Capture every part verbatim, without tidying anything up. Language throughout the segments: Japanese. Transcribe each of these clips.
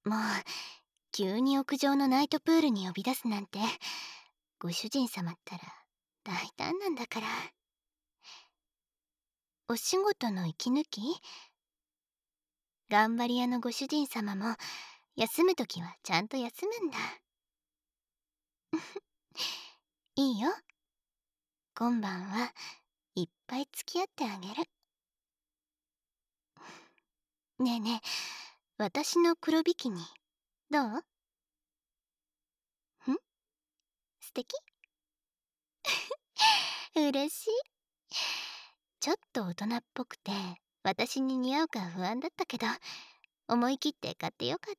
もう急に屋上のナイトプールに呼び出すなんて、ご主人様ったら大胆なんだから。お仕事の息抜き？頑張り屋のご主人様も休むときはちゃんと休むんだ。いいよ。今晩はいっぱい付き合ってあげる。ねえねえ、私の黒ビキニどう？ん？素敵？嬉しい。ちょっと大人っぽくて私に似合うか不安だったけど、思い切って買ってよかった。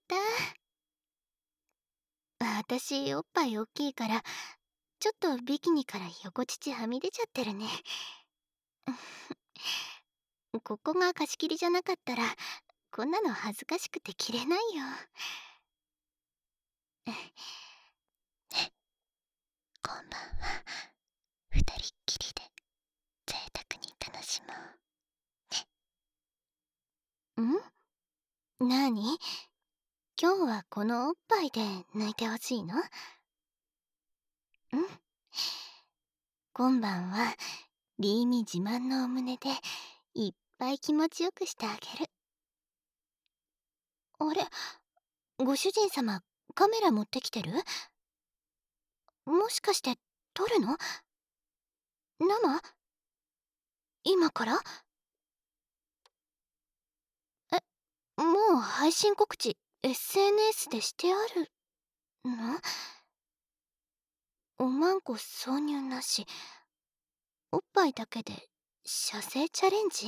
私おっぱい大きいからちょっとビキニから横乳はみ出ちゃってるね。ここが貸し切りじゃなかったらこんなの恥ずかしくて着れないよ。今晩は二人っきりで贅沢に楽しもうね。ん？なに？今日はこのおっぱいで抜いてほしいの？ん？今晩はリーミ自慢のお胸でいっぱい気持ちよくしてあげる。あれ？ご主人様、カメラ持ってきてる？もしかして撮るの？生？今から？え、もう配信告知 エスエヌエス でしてあるの？おまんこ挿入なし、おっぱいだけで射精チャレンジ？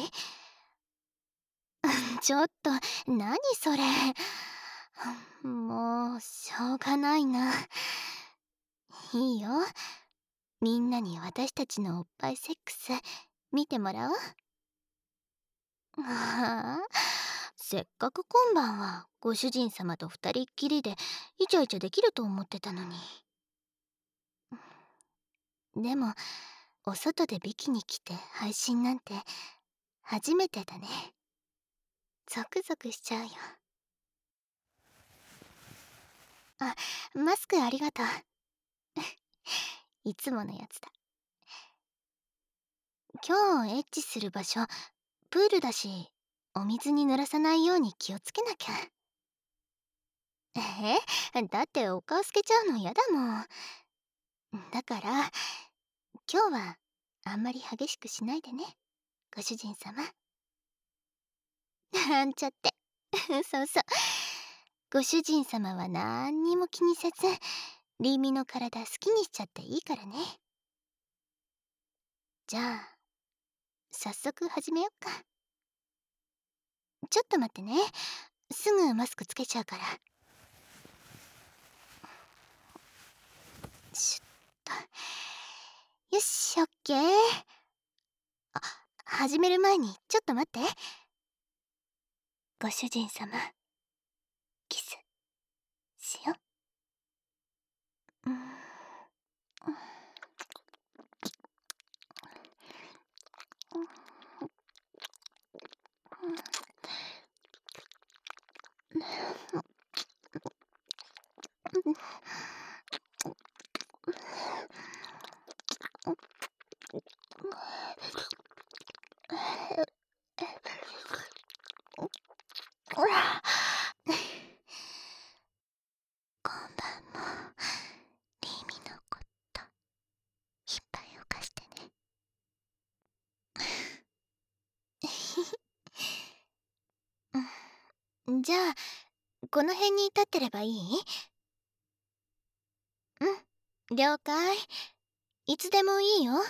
ちょっと何それ。もうしょうがないな。いいよ、みんなに私たちのおっぱいセックス見てもらおう。ああ、せっかく今晩はご主人様と二人っきりでイチャイチャできると思ってたのに。でもお外でビキニ着て配信なんて初めてだね。ゾクゾクしちゃうよ。あ、マスクありがとう。いつものやつだ。今日エッチする場所プールだし、お水に濡らさないように気をつけなきゃ。え？だってお顔透けちゃうの嫌だもん。だから今日はあんまり激しくしないでね、ご主人様。なんちゃって。そうそう、ご主人様はなんにも気にせずリーミの体好きにしちゃっていいからね。じゃあ早速始めよっか。ちょっと待ってね、すぐマスクつけちゃうから。シュッと。よし、オッケー。あ、始める前にちょっと待って。ご主人様、キスしよう。うん、今晩もリーミのこといっぱい犯してね。じゃあこの辺に立ってればいい？うん、了解。いつでもいいよ。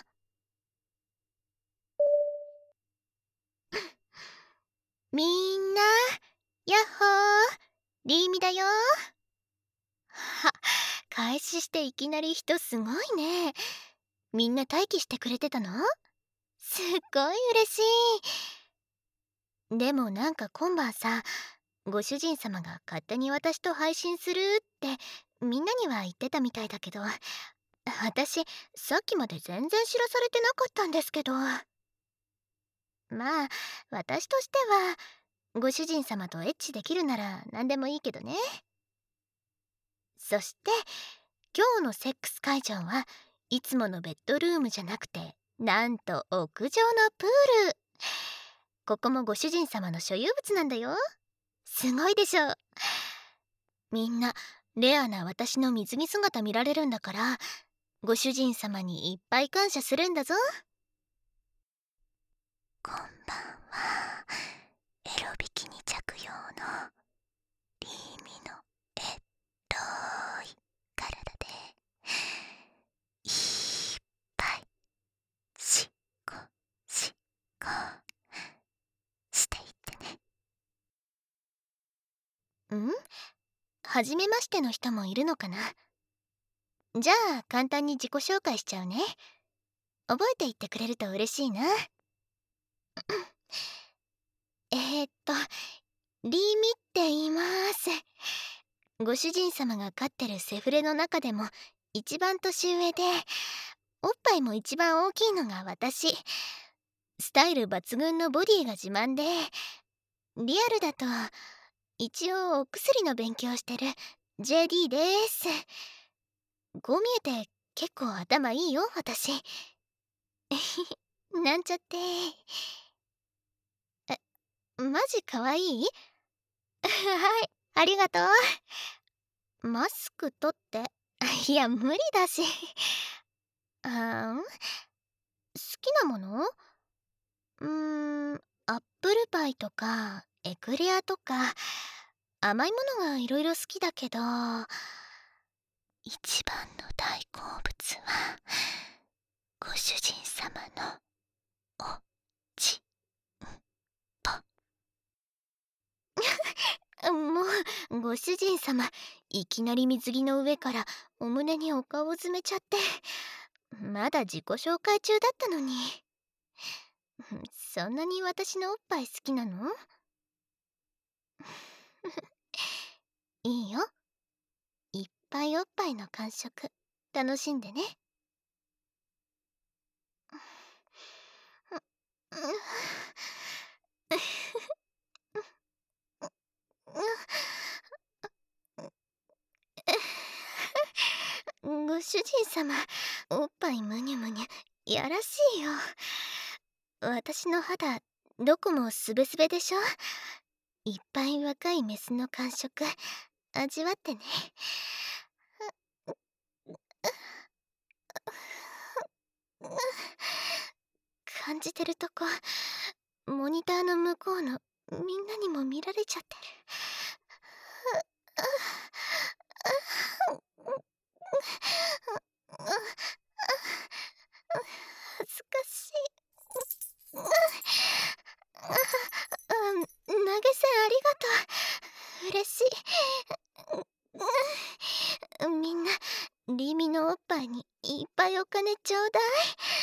みんな、やっほー、リーミだよ。は、開始していきなり人すごいね。みんな待機してくれてたの？すっごい嬉しい。でもなんか今晩さ、ご主人様が勝手に私と配信するってみんなには言ってたみたいだけど、私さっきまで全然知らされてなかったんですけど。まあ私としてはご主人様とエッチできるなら何でもいいけどね。そして今日のセックス会場はいつものベッドルームじゃなくて、なんと屋上のプール。ここもご主人様の所有物なんだよ。すごいでしょ。みんなレアな私の水着姿見られるんだから、ご主人様にいっぱい感謝するんだぞ。 こんばんは。エロビキニ着用のリーミのえっとい体でいっぱいしこしこしていってね。 ん？はじめましての人もいるのかな。じゃあ簡単に自己紹介しちゃうね。覚えていってくれると嬉しいな。えーっとリーミって言います。ご主人様が飼ってるセフレの中でも一番年上で、おっぱいも一番大きいのが私。スタイル抜群のボディが自慢で、リアルだと一応お薬の勉強してる ジェーディー です。こう見えて結構頭いいよ私。なんちゃって。え、マジかわいい？はい、ありがとう。マスク取って。いや無理だし。あーん、好きなもの？うーん、アップルパイとかエクレアとか甘いものがいろいろ好きだけど、 一番の大好物はご主人様のおちんぽ。 もうご主人様いきなり水着の上からお胸にお顔を詰めちゃって、まだ自己紹介中だったのに。そんなに私のおっぱい好きなの？いいよ、いっぱいおっぱいの感触楽しんでね。ご主人様、おっぱいむにゅむにゅやらしいよ。私の肌どこもスベスベでしょ。いっぱい若いメスの感触味わってね。感じてるとこモニターの向こうのみんなにも見られちゃってる。恥ずかしい。投げ銭ありがとう。嬉しい。みんなリミのおっぱいにいっぱいお金ちょうだい。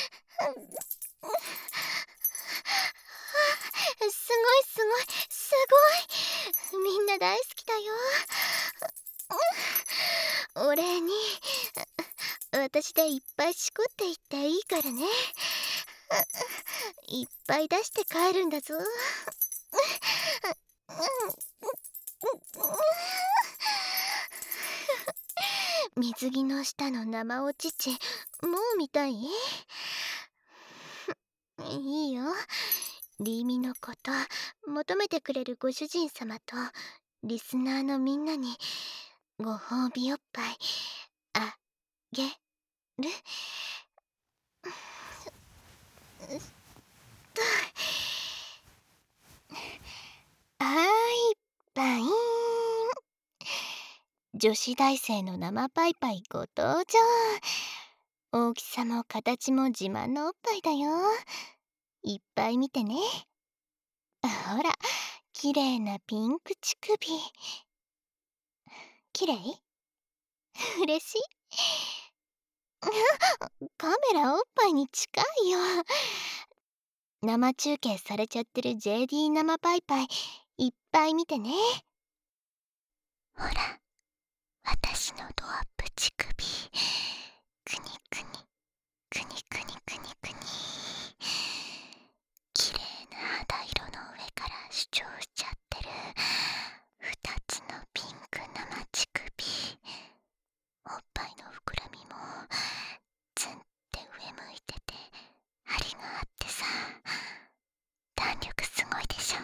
すごいすごいすごい、みんな大好きだよ。お礼に私でいっぱいしこっていっていいからね。いっぱい出して帰るんだぞ。水着の下の生お乳もう見たい？いいよ、リーミのこと求めてくれるご主人様とリスナーのみんなにご褒美おっぱいあげる。はいパイーン。女子大生の生パイパイご登場。大きさも形も自慢のおっぱいだよ。いっぱい見てね。ほら、綺麗なピンク乳首。綺麗？嬉しい。カメラおっぱいに近いよ。生中継されちゃってる ジェーディー 生パイパイいっぱい見てね。 ほら、私のドアップ乳首。くにくにくにくにくにくに。綺麗な肌色の上から主張しちゃっ二つのピンク生乳首。おっぱいの膨らみもツンって上向いてて張りがあってさ、弾力すごいでしょ。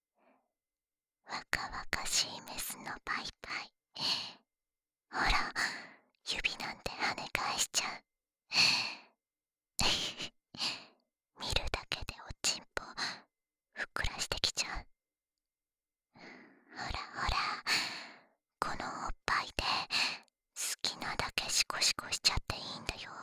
若々しいメスのパイパイ。ほら、指なんて跳ね返しちゃう。見るだけでおちんぽふっくらしてきちゃう。ほらほら、このおっぱいで好きなだけシコシコしちゃっていいんだよ。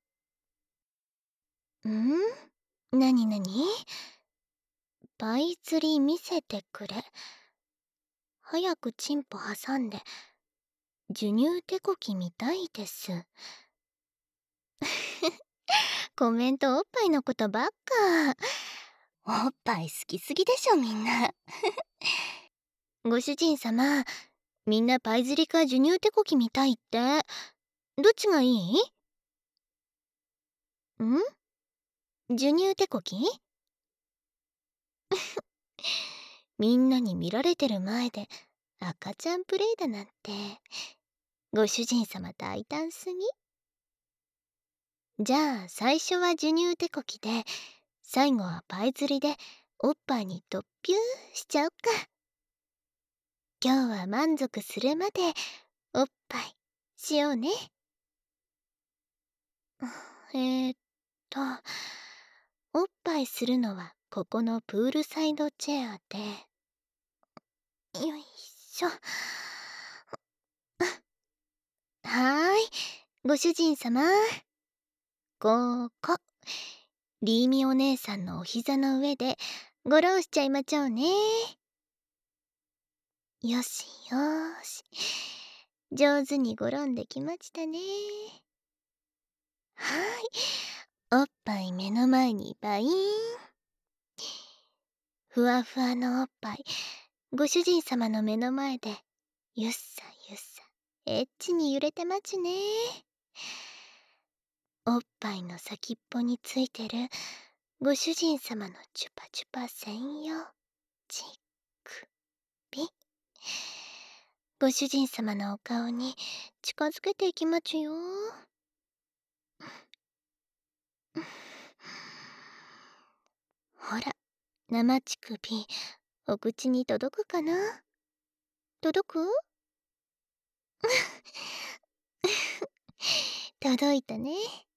ん？なになに？パイ釣り見せてくれ。早くチンポ挟んで授乳手こき見たいです。コメントおっぱいのことばっか。おっぱい好きすぎでしょみんな。ご主人様、みんなパイ釣りか授乳手こき見たいって。どっちがいい？ん？授乳手こき？みんなに見られてる前で赤ちゃんプレイだなんて、ご主人様大胆すぎ。じゃあ最初は授乳手こきで、最後はパイ釣りでおっぱいにドッピューしちゃおっか。今日は満足するまでおっぱいしようね。えーっとおっぱいするのはここのプールサイドチェアで、よいしょ。はーい、ご主人様、ここリーミお姉さんのお膝の上でゴロンしちゃいまちょうね。よしよーし、上手にゴロンできましたね。はーい、おっぱい目の前にバイーン。ふわふわのおっぱい、ご主人様の目の前でゆっさゆっさエッチに揺れてまちね。おっぱいの先っぽについてるご主人様のチュパチュパ専用乳首、ご主人様のお顔に近づけていきまちよ。ほら、生乳首お口に届くかな？届く？届いたね。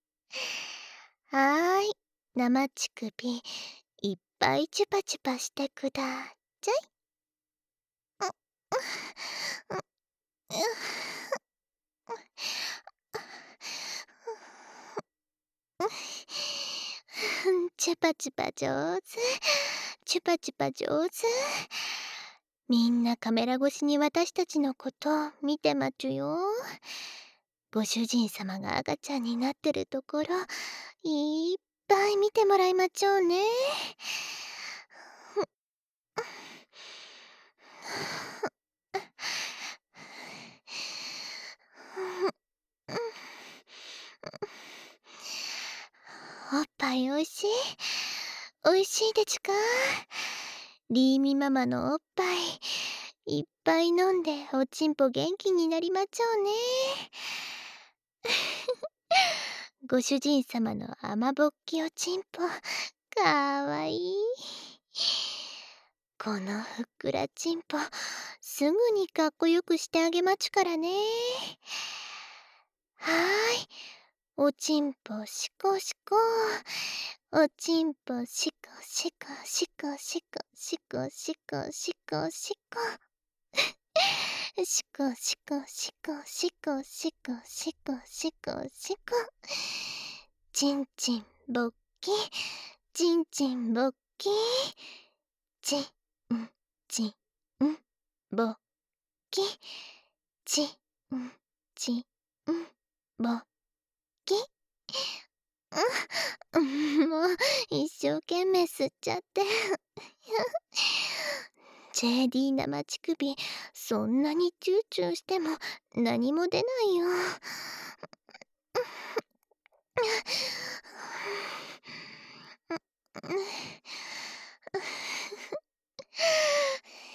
はーい、生乳首いっぱいチュパチュパしてくだちゃい。チュパチュパ上手、チュパチュパ上手。みんなカメラ越しに私たちのこと見てまちゅよ。ご主人様が赤ちゃんになってるところいっぱい見てもらいまちょうね。おっぱいおいしい、おいしいでちゅか。リーミママのおっぱいいっぱい飲んでおちんぽ元気になりまちょうね。ご主人様の甘ぼっきおちんぽかわいい。このふっくらちんぽすぐにかっこよくしてあげまちゅからね。はーい、おちんぽしこしこ、おちんぽしこしこしこしこしこしこしこしこしこしこしこしこしこしこしこしこ、ちんちんぼっき、ちんちんぼっき、ちんちんぼっき、ちんちんぼっき。うん、もう一生懸命吸っちゃって。ジェーディー 生乳首そんなにチューチューしても何も出ないよ。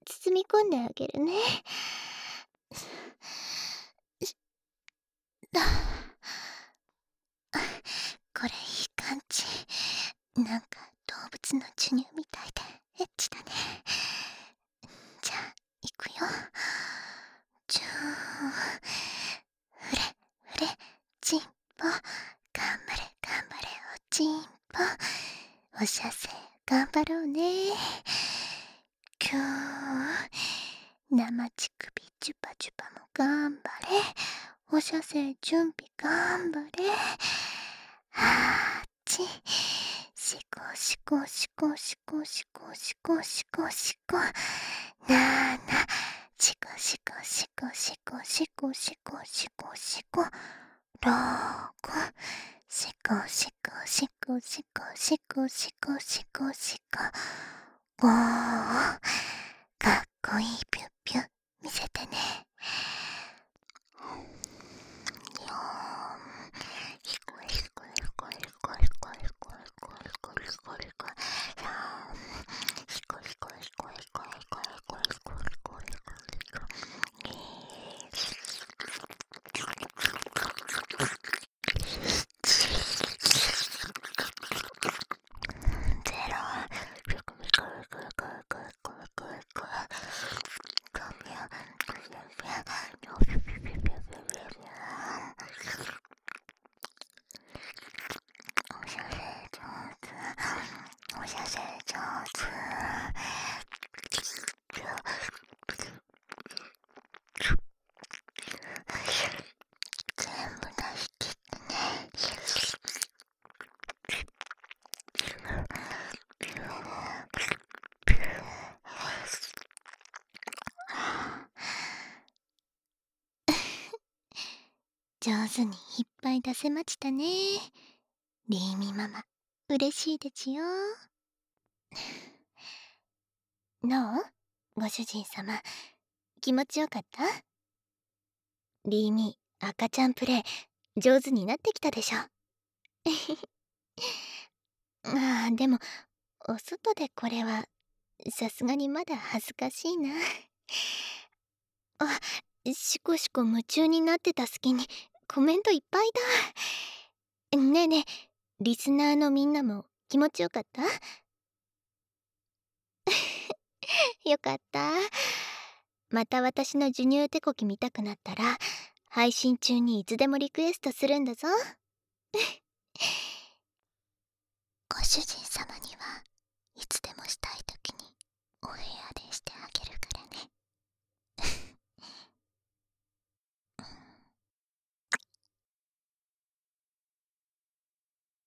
包み込んであげるね。だこれいい感じ。なんか動物の授乳みたいでエッチだね。じゃあいくよ。じゅーふれふれチンポ、頑張れ頑張れおちんぽ、おしゃせ頑張ろうね。きゅー生乳首チュパチュパも頑張れ、おしゃせ準備頑張れ。はーちしこしこしこしこしこしこしこしこなーなしこしこしこしこしこしこしこしころくしこしこしこしこしこしこしこしこごかっこいいピュッピュ見せてね。おしゃせ上手。全部出し切ってね。 上手にいっぱい出せましたね。リーミママ、嬉しいですよ。どう？ご主人様、気持ちよかった？リーミ、赤ちゃんプレイ、上手になってきたでしょ。ああ、でも、お外でこれは、さすがにまだ恥ずかしいな。あ、しこしこ夢中になってた隙に、コメントいっぱいだ。ねえねえ、リスナーのみんなも気持ちよかった？よかった。また私の授乳手こき見たくなったら、配信中にいつでもリクエストするんだぞ。 ご主人様にはいつでもしたいときにお部屋でしてあげるからね。